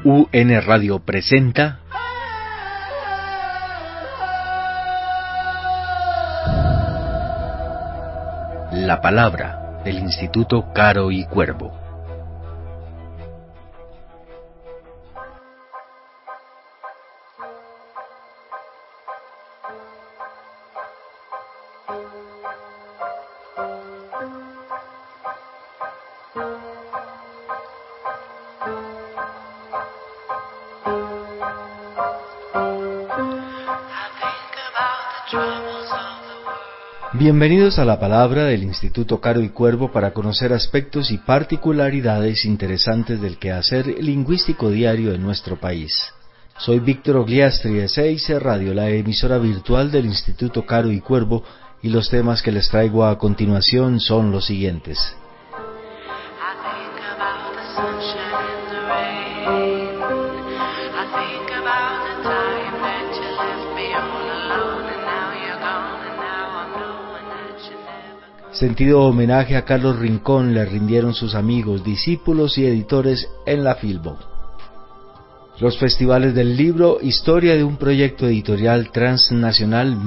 UN Radio presenta La Palabra del Instituto Caro y Cuervo. Bienvenidos a La Palabra del Instituto Caro y Cuervo para conocer aspectos y particularidades interesantes del quehacer lingüístico diario en nuestro país. Soy Víctor Ogliastri de CIC Radio, la emisora virtual del Instituto Caro y Cuervo, y los temas que les traigo a continuación son los siguientes. Sentido homenaje a Carlos Rincón le rindieron sus amigos, discípulos y editores en la Filbo. Los festivales del libro, historia de un proyecto editorial transnacional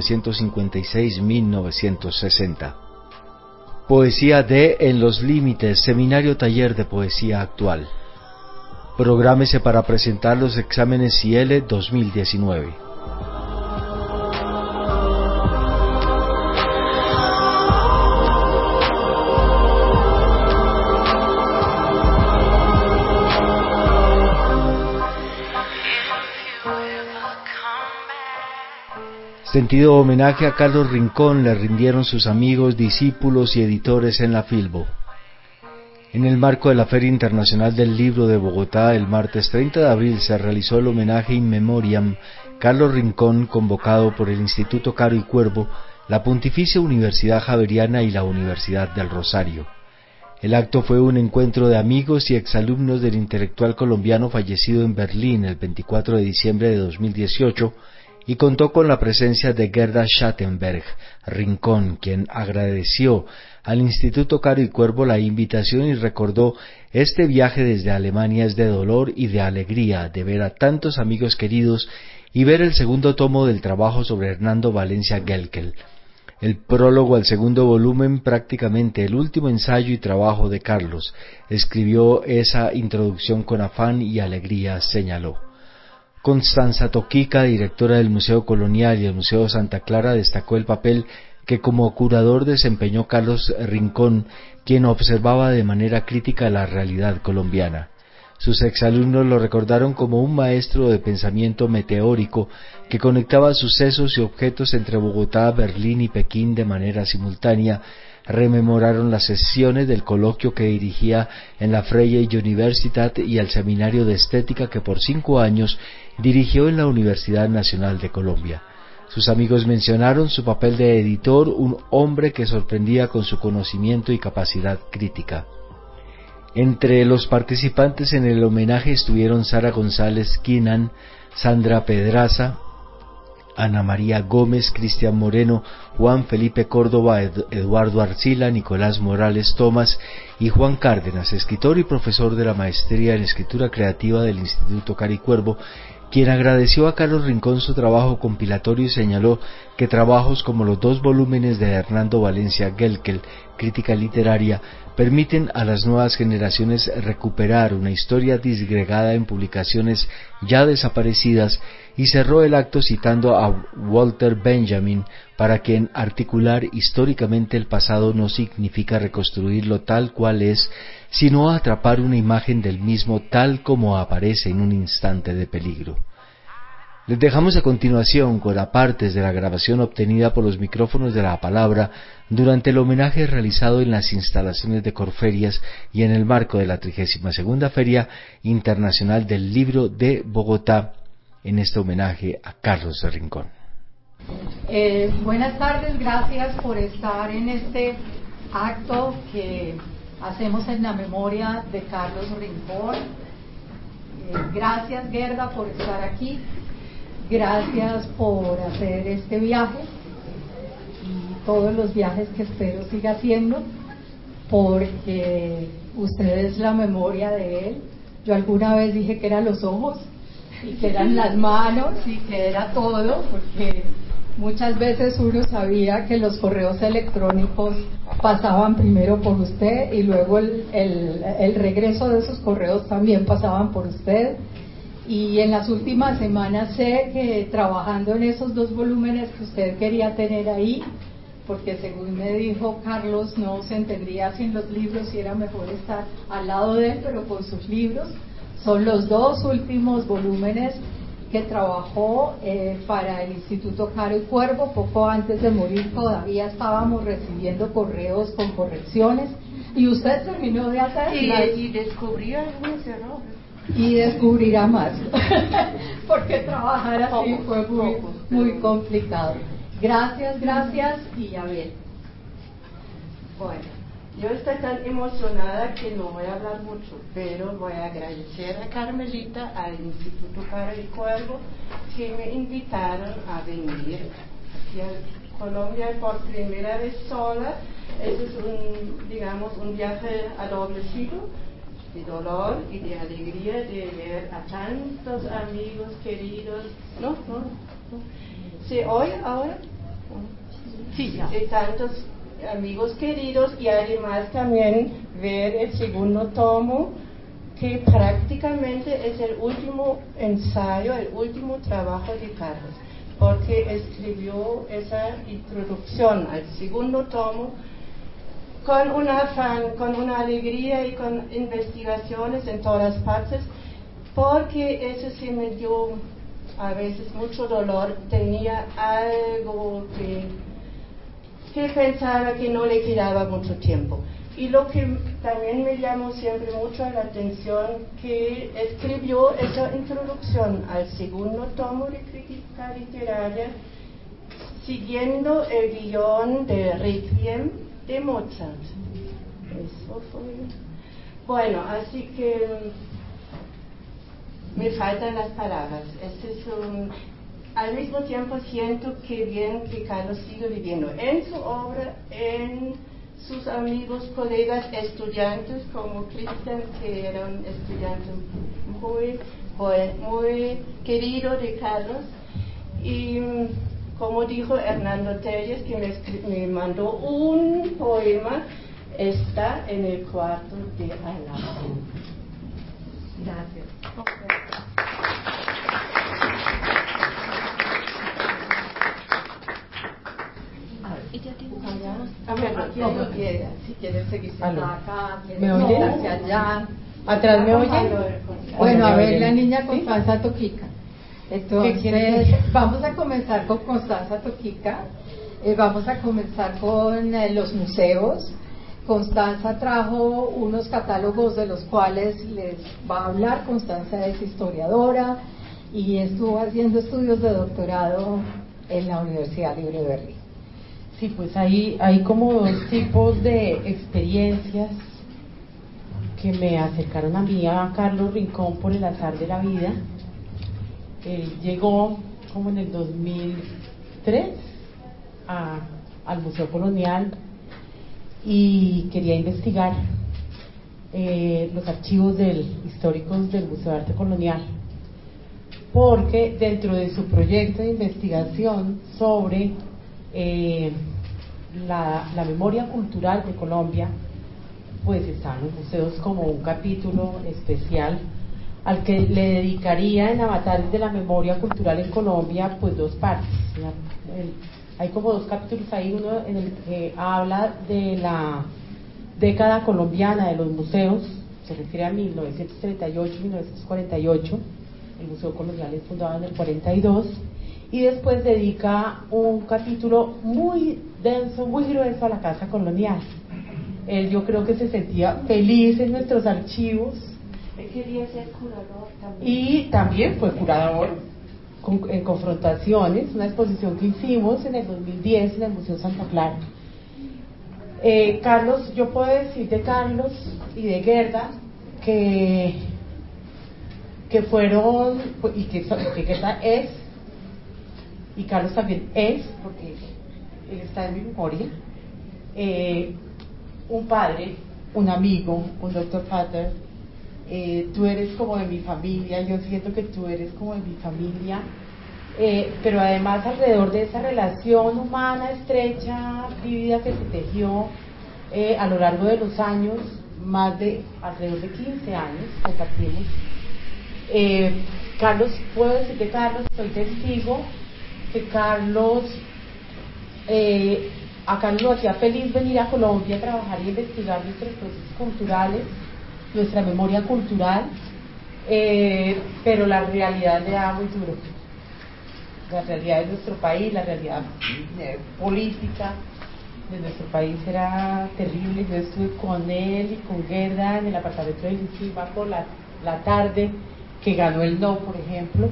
1956-1960. Poesía de En los Límites, seminario taller de poesía actual. Prográmese para presentar los exámenes CIELE 2019. Sentido homenaje a Carlos Rincón le rindieron sus amigos, discípulos y editores en la Filbo. En el marco de la Feria Internacional del Libro de Bogotá, el martes 30 de abril se realizó el homenaje in memoriam Carlos Rincón convocado por el Instituto Caro y Cuervo, la Pontificia Universidad Javeriana y la Universidad del Rosario. El acto fue un encuentro de amigos y exalumnos del intelectual colombiano fallecido en Berlín el 24 de diciembre de 2018, y contó con la presencia de Gerda Schattenberg Rincón, quien agradeció al Instituto Caro y Cuervo la invitación y recordó: este viaje desde Alemania es de dolor y de alegría de ver a tantos amigos queridos y ver el segundo tomo del trabajo sobre Hernando Valencia Gelkel, el prólogo al segundo volumen, prácticamente el último ensayo y trabajo de Carlos. Escribió esa introducción con afán y alegría, señaló. Constanza Toquica, directora del Museo Colonial y el Museo Santa Clara, destacó el papel que como curador desempeñó Carlos Rincón, quien observaba de manera crítica la realidad colombiana. Sus exalumnos lo recordaron como un maestro de pensamiento meteórico que conectaba sucesos y objetos entre Bogotá, Berlín y Pekín de manera simultánea. Rememoraron las sesiones del coloquio que dirigía en la Freie Universität y el seminario de estética que por 5 años dirigió en la Universidad Nacional de Colombia. Sus amigos mencionaron su papel de editor, un hombre que sorprendía con su conocimiento y capacidad crítica. Entre los participantes en el homenaje estuvieron Sara González Quinan, Sandra Pedraza, Ana María Gómez, Cristian Moreno, Juan Felipe Córdoba, Eduardo Arcila, Nicolás Morales Tomás y Juan Cárdenas, escritor y profesor de la Maestría en Escritura Creativa del Instituto Caro y Cuervo, quien agradeció a Carlos Rincón su trabajo compilatorio y señaló que trabajos como los 2 volúmenes de Hernando Valencia Gelkel, Crítica Literaria, permiten a las nuevas generaciones recuperar una historia disgregada en publicaciones ya desaparecidas, y cerró el acto citando a Walter Benjamin, para quien articular históricamente el pasado no significa reconstruirlo tal cual es, sino atrapar una imagen del mismo tal como aparece en un instante de peligro. Les dejamos a continuación con partes de la grabación obtenida por los micrófonos de La Palabra durante el homenaje realizado en las instalaciones de Corferias y en el marco de la 32ª Feria Internacional del Libro de Bogotá, en este homenaje a Carlos Rincón. Buenas tardes, gracias por estar en este acto que hacemos en la memoria de Carlos Rincón. Gracias, Gerda, por estar aquí. Gracias por hacer este viaje y todos los viajes que espero siga haciendo, porque usted es la memoria de él, Yo alguna vez dije que eran los ojos y que eran las manos y que era todo, porque muchas veces uno sabía que los correos electrónicos pasaban primero por usted y luego el regreso de esos correos también pasaban por usted. Y en las últimas semanas sé que trabajando en esos 2 volúmenes que usted quería tener ahí, porque según me dijo Carlos, no se entendía sin los libros y era mejor estar al lado de él, pero con sus libros, son los 2 últimos volúmenes que trabajó para el Instituto Caro y Cuervo. Poco antes de morir todavía estábamos recibiendo correos con correcciones y usted terminó de hacerlas. Y descubrí algunos errores. Y descubrirá más, porque trabajar así fue muy complicado. Gracias y a ver. Bueno, yo estoy tan emocionada que no voy a hablar mucho, pero voy a agradecer a Carmelita, al Instituto Caro y Cuervo, que me invitaron a venir aquí a Colombia por primera vez sola. Ese es un viaje a doble filo, de dolor y de alegría de ver a tantos amigos queridos. ¿No? ¿Se oye ahora? Sí, ya. De tantos amigos queridos, y además también ver el segundo tomo, que prácticamente es el último ensayo, el último trabajo de Carlos, porque escribió esa introducción al segundo tomo con un afán, con una alegría y con investigaciones en todas partes, porque eso sí me dio a veces mucho dolor. Tenía algo que pensaba que no le quedaba mucho tiempo. Y lo que también me llamó siempre mucho la atención, que escribió esa introducción al segundo tomo de crítica literaria siguiendo el guión de Requiem de Mozart. Eso fue. Bueno, así que me faltan las palabras. Al mismo tiempo siento que bien que Carlos sigue viviendo en su obra, en sus amigos, colegas, estudiantes como Cristian, que era un estudiante muy querido de Carlos, y como dijo Hernando Telles, que me mandó un poema, está en el cuarto de al lado. Gracias. A ver, Como quiera, si quieres seguir sentada acá, ¿Me oyen? hacia allá. ¿Atrás me oyen? Bueno, a ¿Me ver, oyen? la niña ¿Sí? Constanza Toquica. ¿Qué quieres Entonces, decir? vamos a comenzar con Constanza Toquica. Vamos a comenzar con los museos. Constanza trajo unos catálogos de los cuales les va a hablar. Constanza es historiadora y estuvo haciendo estudios de doctorado en la Universidad Libre de Berlín. Sí, pues hay como 2 tipos de experiencias que me acercaron a mí, a Carlos Rincón, por el azar de la vida. Él llegó como en el 2003 al Museo Colonial y quería investigar los archivos históricos del Museo de Arte Colonial, porque dentro de su proyecto de investigación sobre la memoria cultural de Colombia, pues estaban los museos como un capítulo especial al que le dedicaría en Avatares de la Memoria Cultural en Colombia pues 2 partes. Hay como 2 capítulos ahí, uno en el que habla de la década colombiana de los museos, se refiere a 1938-1948, el Museo Colonial es fundado en el 42, y después dedica un capítulo muy denso, muy grueso a la Casa Colonial. Él, yo creo que se sentía feliz en nuestros archivos. Él quería ser curador también. Y también fue curador en Confrontaciones, una exposición que hicimos en el 2010 en el Museo Santa Clara. Carlos, yo puedo decir de Carlos y de Gerda que fueron, y que Gerda es, y Carlos también es, porque él está en mi memoria, un padre, un amigo, un Dr. Pater, tú eres como de mi familia, yo siento que tú eres como de mi familia, pero además alrededor de esa relación humana estrecha, vívida que se tejió a lo largo de los años, alrededor de 15 años compartimos. Carlos, puedo decir de Carlos, soy testigo que Carlos, a Carlos lo hacía feliz venir a Colombia a trabajar y investigar nuestros procesos culturales, nuestra memoria cultural, pero la realidad le daba muy duro. La realidad de nuestro país, la realidad política de nuestro país era terrible. Yo estuve con él y con Gerda en el apartamento de Lucima por la tarde que ganó el no, por ejemplo,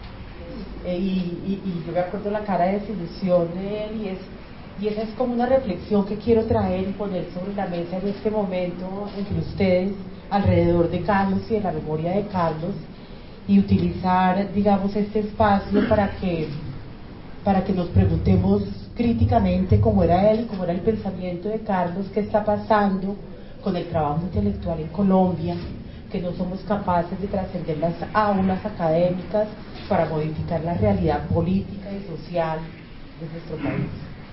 y yo me acuerdo la cara de desilusión de él, y esa es como una reflexión que quiero traer y poner sobre la mesa en este momento entre ustedes alrededor de Carlos y de la memoria de Carlos, y utilizar, digamos, este espacio para que nos preguntemos críticamente cómo era él, cómo era el pensamiento de Carlos, qué está pasando con el trabajo intelectual en Colombia, que no somos capaces de trascender las aulas académicas para modificar la realidad política y social de nuestro país.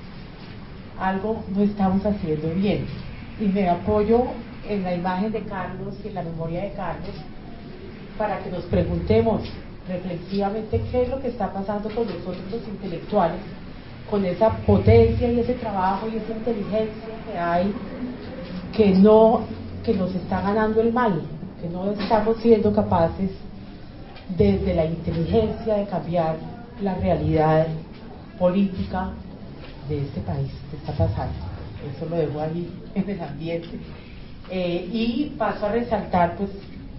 Algo no estamos haciendo bien, y me apoyo en la imagen de Carlos y en la memoria de Carlos para que nos preguntemos reflexivamente qué es lo que está pasando con nosotros los intelectuales, con esa potencia y ese trabajo y esa inteligencia que hay, que nos está ganando el mal, que no estamos siendo capaces desde la inteligencia de cambiar la realidad política de este país que está pasando. Eso lo dejo ahí en el ambiente, y paso a resaltar pues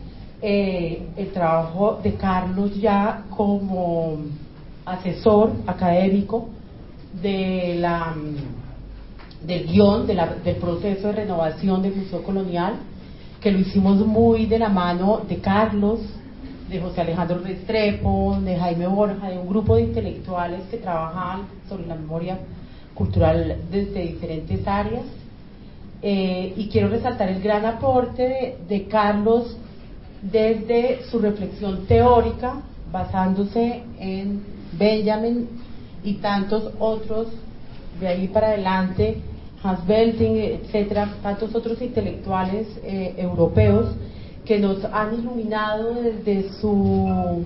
el trabajo de Carlos ya como asesor académico del guión del proceso de renovación del Museo Colonial, que lo hicimos muy de la mano de Carlos, de José Alejandro Restrepo, de Jaime Borja, de un grupo de intelectuales que trabajan sobre la memoria cultural desde diferentes áreas, y quiero resaltar el gran aporte de Carlos desde su reflexión teórica, basándose en Benjamin y tantos otros de ahí para adelante, Hans Belting, etcétera, tantos otros intelectuales europeos que nos han iluminado desde su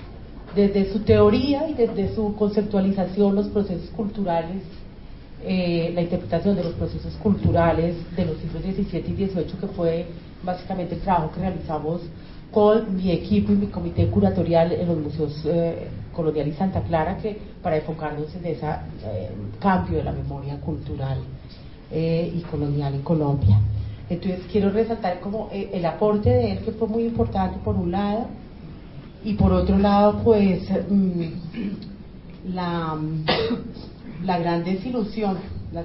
teoría y desde su conceptualización los procesos culturales, la interpretación de los procesos culturales de los siglos XVII y XVIII, que fue básicamente el trabajo que realizamos con mi equipo y mi comité curatorial en los museos Colonial y Santa Clara, que para enfocarnos en ese cambio de la memoria cultural y colonial en Colombia. Entonces quiero resaltar como el aporte de él, que fue muy importante por un lado, y por otro lado pues la gran desilusión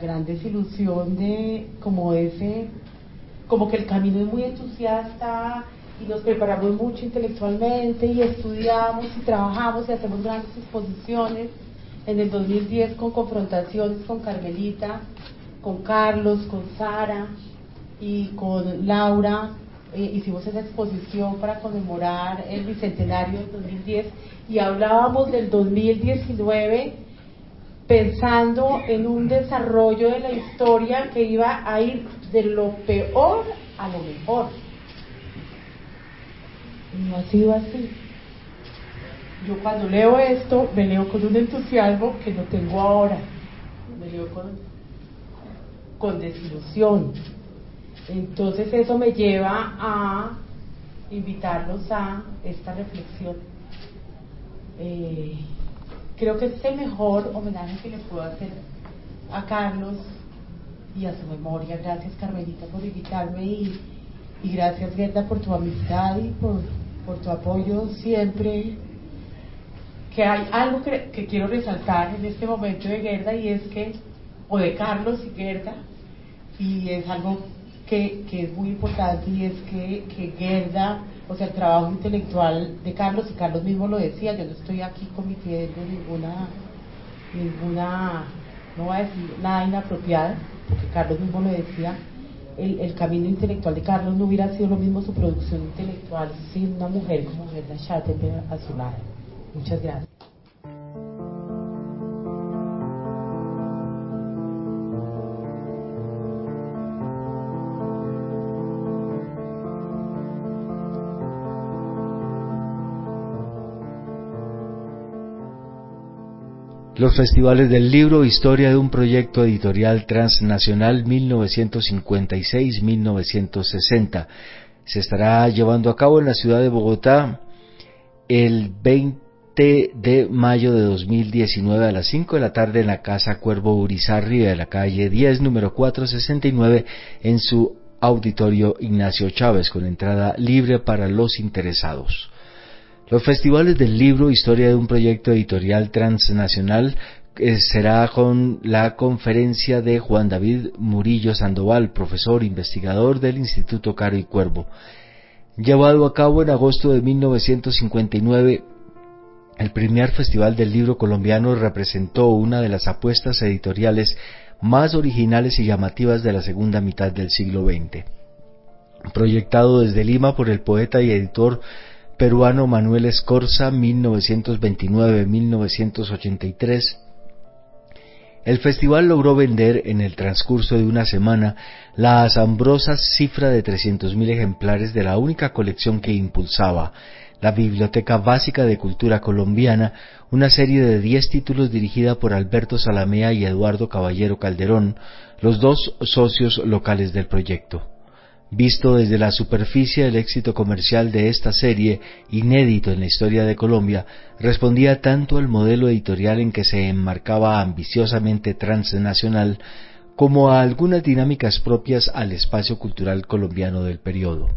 de como que el camino es muy entusiasta y nos preparamos mucho intelectualmente y estudiamos y trabajamos y hacemos grandes exposiciones. En el 2010 con Confrontaciones, con Carmelita, con Carlos, con Sara y con Laura, hicimos esa exposición para conmemorar el bicentenario del 2010, y hablábamos del 2019 pensando en un desarrollo de la historia que iba a ir de lo peor a lo mejor. No ha sido así. Yo cuando leo esto, me leo con un entusiasmo que no tengo ahora, me leo con desilusión. Entonces eso me lleva a invitarlos a esta reflexión. Creo que es el mejor homenaje que le puedo hacer a Carlos y a su memoria. Gracias, Carmelita, por invitarme, y gracias, Gerda, por tu amistad y por tu apoyo siempre. Que hay algo que quiero resaltar en este momento de Gerda, y es que, o de Carlos y Gerda, y es algo que es muy importante, y es que Gerda, o sea, el trabajo intelectual de Carlos, y Carlos mismo lo decía, yo no estoy aquí cometiendo ninguna, no voy a decir nada inapropiado, porque Carlos mismo lo decía, el camino intelectual de Carlos no hubiera sido lo mismo su producción intelectual sin una mujer como Gerda Schatten a su lado. Muchas gracias. Los festivales del libro, historia de un proyecto editorial transnacional 1956-1960. Se estará llevando a cabo en la ciudad de Bogotá el 20 de mayo de 2019 a las 5 de la tarde en la Casa Cuervo Urizarry de la calle 10, número 469, en su auditorio Ignacio Chávez, con entrada libre para los interesados. Los festivales del libro, historia de un proyecto editorial transnacional, será con la conferencia de Juan David Murillo Sandoval, profesor investigador del Instituto Caro y Cuervo. Llevado a cabo en agosto de 1959, el primer Festival del Libro colombiano representó una de las apuestas editoriales más originales y llamativas de la segunda mitad del siglo XX. Proyectado desde Lima por el poeta y editor peruano Manuel Escorza, 1929-1983, el festival logró vender en el transcurso de una semana la asombrosa cifra de 300.000 ejemplares de la única colección que impulsaba, la Biblioteca Básica de Cultura Colombiana, una serie de 10 títulos dirigida por Alberto Zalamea y Eduardo Caballero Calderón, los dos socios locales del proyecto. Visto desde la superficie, el éxito comercial de esta serie, inédito en la historia de Colombia, respondía tanto al modelo editorial en que se enmarcaba ambiciosamente transnacional, como a algunas dinámicas propias al espacio cultural colombiano del periodo.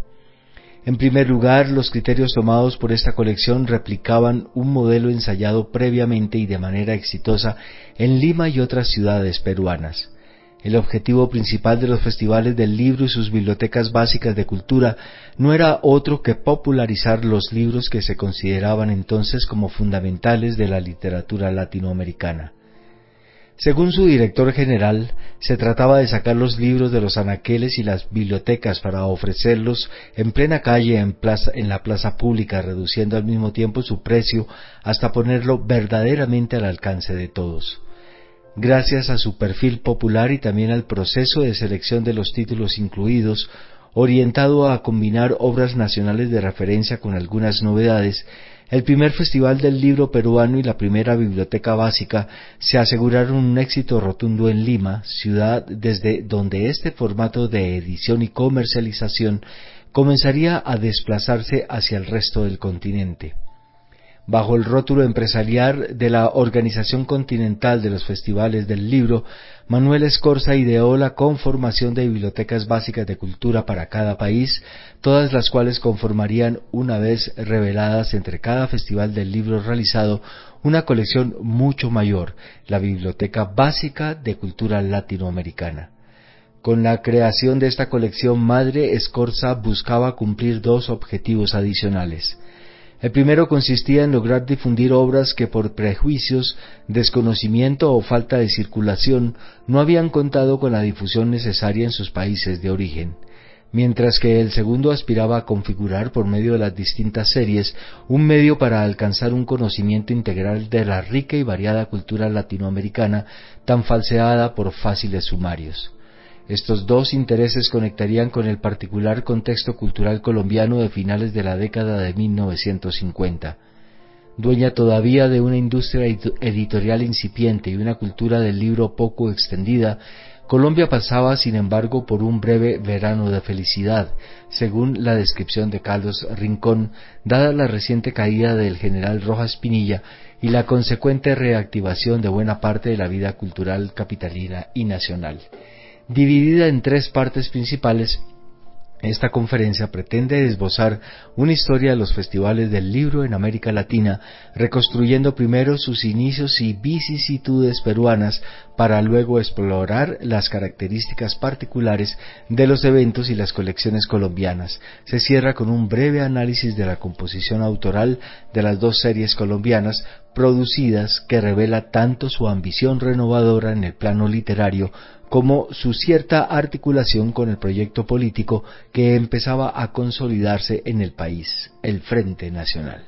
En primer lugar, los criterios tomados por esta colección replicaban un modelo ensayado previamente y de manera exitosa en Lima y otras ciudades peruanas. El objetivo principal de los festivales del libro y sus bibliotecas básicas de cultura no era otro que popularizar los libros que se consideraban entonces como fundamentales de la literatura latinoamericana. Según su director general, se trataba de sacar los libros de los anaqueles y las bibliotecas para ofrecerlos en plena calle en la plaza pública, reduciendo al mismo tiempo su precio hasta ponerlo verdaderamente al alcance de todos. Gracias a su perfil popular y también al proceso de selección de los títulos incluidos, orientado a combinar obras nacionales de referencia con algunas novedades, el primer Festival del Libro peruano y la primera Biblioteca Básica se aseguraron un éxito rotundo en Lima, ciudad desde donde este formato de edición y comercialización comenzaría a desplazarse hacia el resto del continente. Bajo el rótulo empresarial de la Organización Continental de los Festivales del Libro, Manuel Escorza ideó la conformación de bibliotecas básicas de cultura para cada país, todas las cuales conformarían, una vez reveladas entre cada festival del libro realizado, una colección mucho mayor, la Biblioteca Básica de Cultura Latinoamericana. Con la creación de esta colección madre, Escorza buscaba cumplir dos objetivos adicionales. El primero consistía en lograr difundir obras que por prejuicios, desconocimiento o falta de circulación no habían contado con la difusión necesaria en sus países de origen, mientras que el segundo aspiraba a configurar por medio de las distintas series un medio para alcanzar un conocimiento integral de la rica y variada cultura latinoamericana tan falseada por fáciles sumarios. Estos dos intereses conectarían con el particular contexto cultural colombiano de finales de la década de 1950. Dueña todavía de una industria editorial incipiente y una cultura del libro poco extendida, Colombia pasaba, sin embargo, por un breve verano de felicidad, según la descripción de Carlos Rincón, dada la reciente caída del general Rojas Pinilla y la consecuente reactivación de buena parte de la vida cultural capitalina y nacional. Dividida en tres partes principales, esta conferencia pretende esbozar una historia de los festivales del libro en América Latina, reconstruyendo primero sus inicios y vicisitudes peruanas, para luego explorar las características particulares de los eventos y las colecciones colombianas. Se cierra con un breve análisis de la composición autoral de las dos series colombianas, producidas que revela tanto su ambición renovadora en el plano literario como su cierta articulación con el proyecto político que empezaba a consolidarse en el país, el Frente Nacional.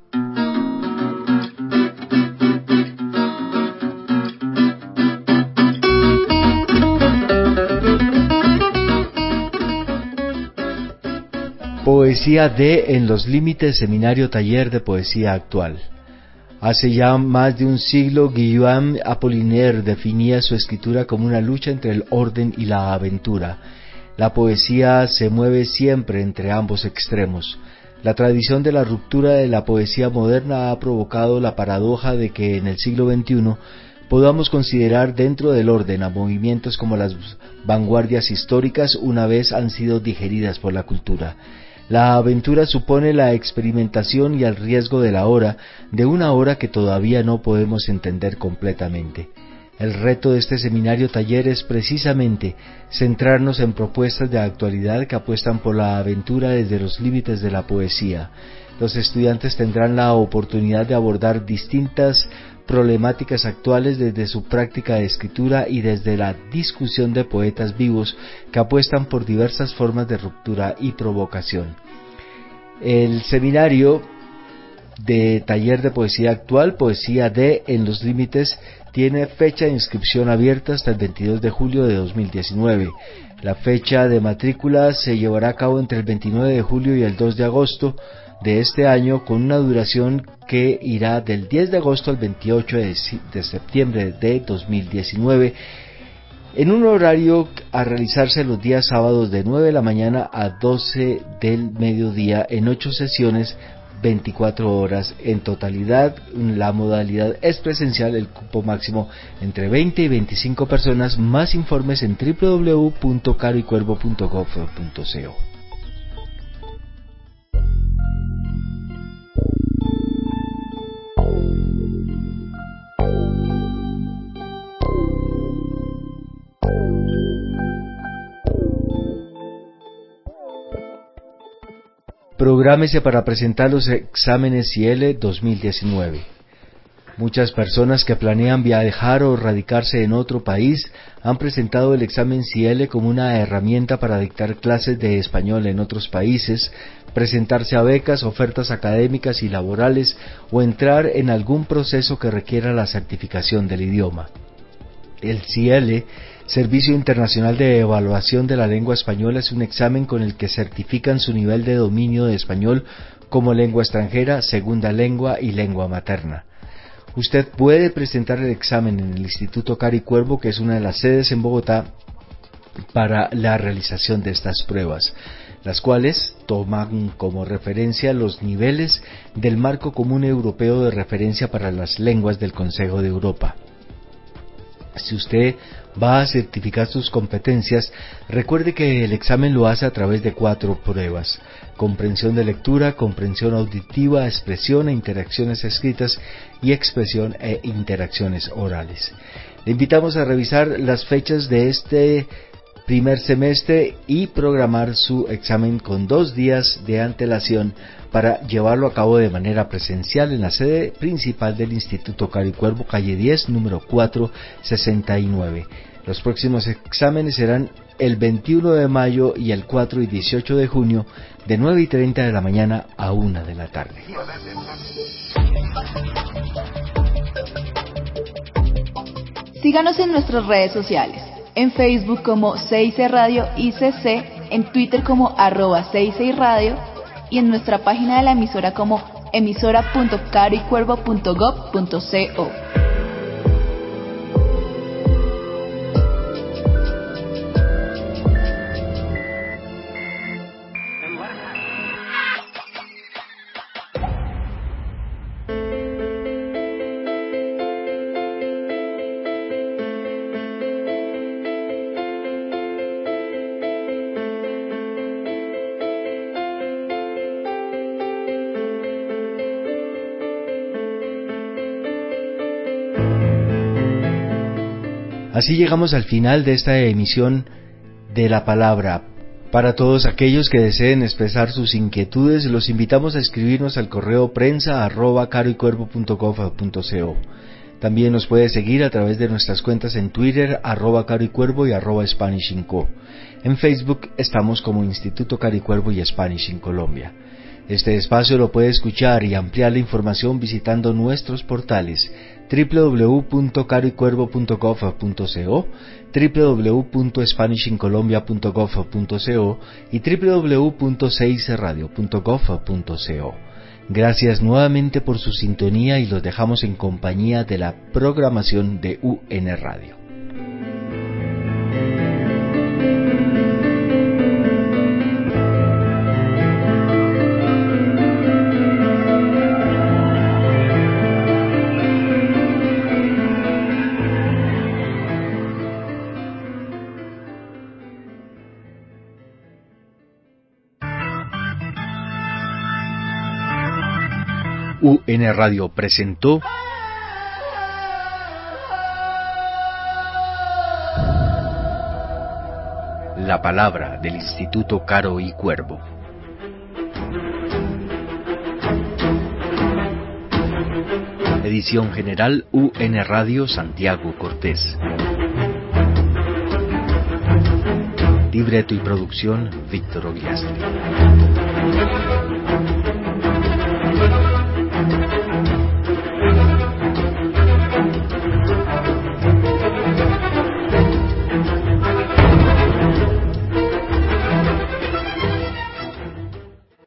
Poesía de En los Límites, seminario taller de poesía actual. Hace ya más de un siglo, Guillaume Apollinaire definía su escritura como una lucha entre el orden y la aventura. La poesía se mueve siempre entre ambos extremos. La tradición de la ruptura de la poesía moderna ha provocado la paradoja de que en el siglo XXI podamos considerar dentro del orden a movimientos como las vanguardias históricas una vez han sido digeridas por la cultura. La aventura supone la experimentación y el riesgo de la hora, de una hora que todavía no podemos entender completamente. El reto de este seminario taller es precisamente centrarnos en propuestas de actualidad que apuestan por la aventura desde los límites de la poesía. Los estudiantes tendrán la oportunidad de abordar distintas problemáticas actuales desde su práctica de escritura y desde la discusión de poetas vivos que apuestan por diversas formas de ruptura y provocación. El seminario de taller de poesía actual, Poesía de En los Límites, tiene fecha de inscripción abierta hasta el 22 de julio de 2019. La fecha de matrícula se llevará a cabo entre el 29 de julio y el 2 de agosto de este año, con una duración que irá del 10 de agosto al 28 de septiembre de 2019, en un horario a realizarse los días sábados de 9 de la mañana a 12 del mediodía en 8 sesiones, 24 horas. En totalidad, la modalidad es presencial, el cupo máximo entre 20 y 25 personas. Más informes en www.caroycuervo.gov.co. Prográmese para presentar los exámenes CIELE 2019. Muchas personas que planean viajar o radicarse en otro país han presentado el examen CIELE como una herramienta para dictar clases de español en otros países, presentarse a becas, ofertas académicas y laborales o entrar en algún proceso que requiera la certificación del idioma. El CIELE, Servicio Internacional de Evaluación de la Lengua Española, es un examen con el que certifican su nivel de dominio de español como lengua extranjera, segunda lengua y lengua materna. Usted puede presentar el examen en el Instituto Caro y Cuervo, que es una de las sedes en Bogotá, para la realización de estas pruebas, las cuales toman como referencia los niveles del Marco Común Europeo de Referencia para las Lenguas del Consejo de Europa. Si usted va a certificar sus competencias, recuerde que el examen lo hace a través de 4 pruebas: comprensión de lectura, comprensión auditiva, expresión e interacciones escritas y expresión e interacciones orales. Le invitamos a revisar las fechas de este primer semestre y programar su examen con 2 días de antelación para llevarlo a cabo de manera presencial en la sede principal del Instituto Caro y Cuervo, calle 10, número 469. Los próximos exámenes serán el 21 de mayo y el 4 y 18 de junio, de 9:30 de la mañana a 1 de la tarde. Síganos en nuestras redes sociales. En Facebook como 6 Radio ICC, en Twitter como @66radio y en nuestra página de la emisora como emisora.caroycuervo.gov.co. Así llegamos al final de esta emisión de La Palabra, Para todos aquellos que deseen expresar sus inquietudes, los invitamos a escribirnos al correo prensa@caroycuervo.gov.co. También nos puede seguir a través de nuestras cuentas en Twitter, @caroycuervo y @SpanishInCo. En Facebook estamos como Instituto Caro y Cuervo y Spanish in Colombia. Este espacio lo puede escuchar y ampliar la información visitando nuestros portales www.caroycuervo.gov.co, www.spanishincolombia.gov.co y www.6radio.gov.co. Gracias nuevamente por su sintonía y los dejamos en compañía de la programación de UN Radio. UN Radio presentó La Palabra del Instituto Caro y Cuervo. Edición general UN Radio Santiago Cortés. Libreto y producción Víctor Ogliastri.